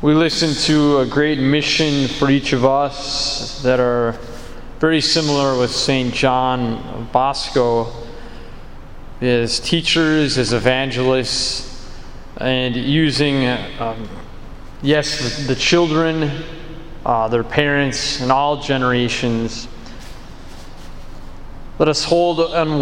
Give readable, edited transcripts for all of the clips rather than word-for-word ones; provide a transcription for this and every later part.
We listen to a great mission for each of us that are very similar with St. John of Bosco as teachers, as evangelists, and using, the children, their parents, and all generations. Let us hold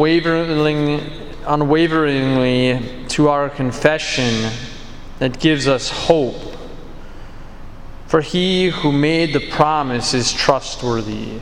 unwaveringly to our confession that gives us hope. For he who made the promise is trustworthy.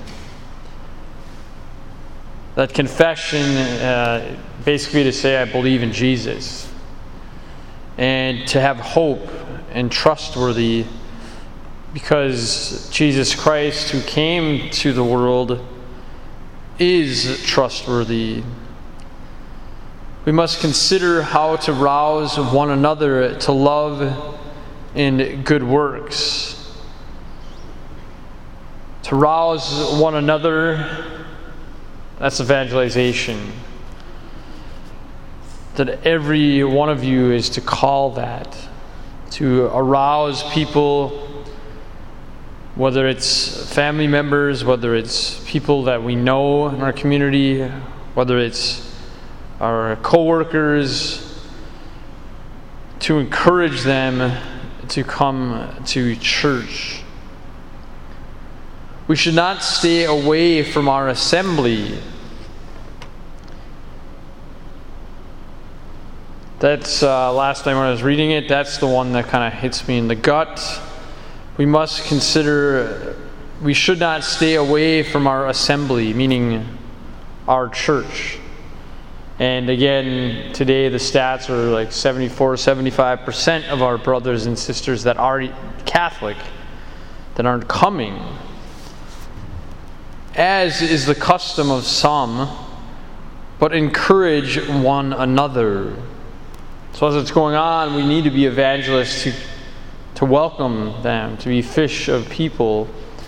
That confession, basically to say I believe in Jesus. And to have hope and trustworthy because Jesus Christ, who came to the world, is trustworthy. We must consider how to rouse one another to love and good works. To rouse one another, that's evangelization. That every one of you is to call that, to arouse people, whether it's family members, whether it's people that we know in our community, whether it's our co-workers, to encourage them to come to church. We should not stay away from our assembly. That's, last time when I was reading it, that's the one that kind of hits me in the gut. We must consider, we should not stay away from our assembly, meaning our church. And again, today the stats are like 74-75% of our brothers and sisters that are Catholic that aren't coming. As is the custom of some, but encourage one another. So as it's going on, we need to be evangelists to welcome them, to be fish of people.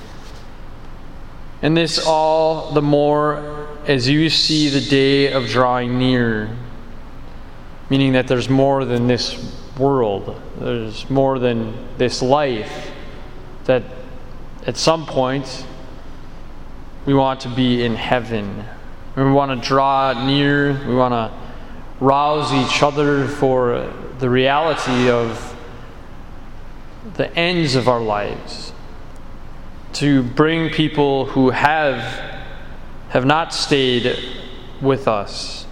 And this all the more as you see the day of drawing near. Meaning that there's more than this world. There's more than this life. That at some point we want to be in heaven. We want to draw near. We want to rouse each other for the reality of the ends of our lives. To bring people who have not stayed with us.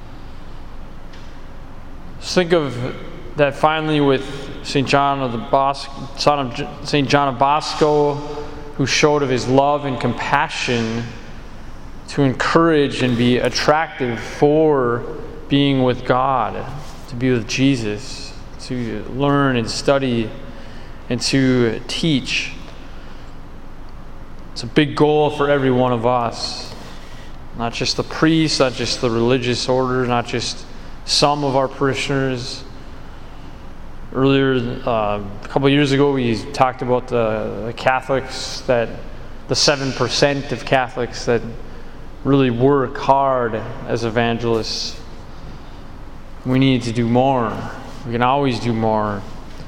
Just think of that finally with St. John of Bosco, son of St. John of Bosco, who showed of his love and compassion to encourage and be attractive for being with God, to be with Jesus, to learn and study and to teach. It's a big goal for every one of us. Not just the priests, not just the religious order, not just some of our parishioners. Earlier, a couple of years ago, we talked about the Catholics, that the 7% of Catholics that really work hard as evangelists. We need to do more. We can always do more.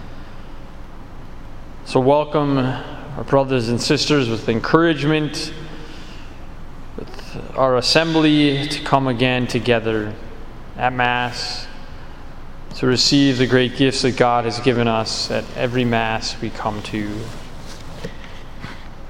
So welcome our brothers and sisters with encouragement, with our assembly to come again together at Mass, to receive the great gifts that God has given us at every Mass we come to.